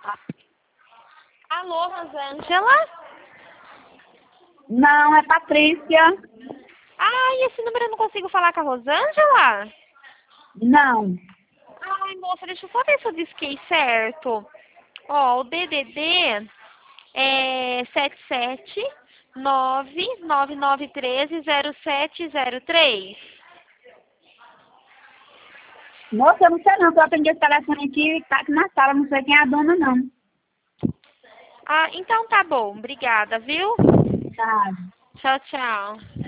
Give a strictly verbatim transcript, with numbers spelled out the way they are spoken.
Alô, Rosângela? Não, é Patrícia. Ai, esse número eu não consigo falar com a Rosângela? Não. Ai, moça, deixa eu só ver se eu disquei certo. Ó, o D D D é sete sete nove nove nove um três zero sete zero três. Moça, eu não sei não, que eu atendi esse telefone aqui e tá aqui na sala, não sei quem é a dona, não. Ah, então tá bom. Obrigada, viu? Tá. Tchau, tchau.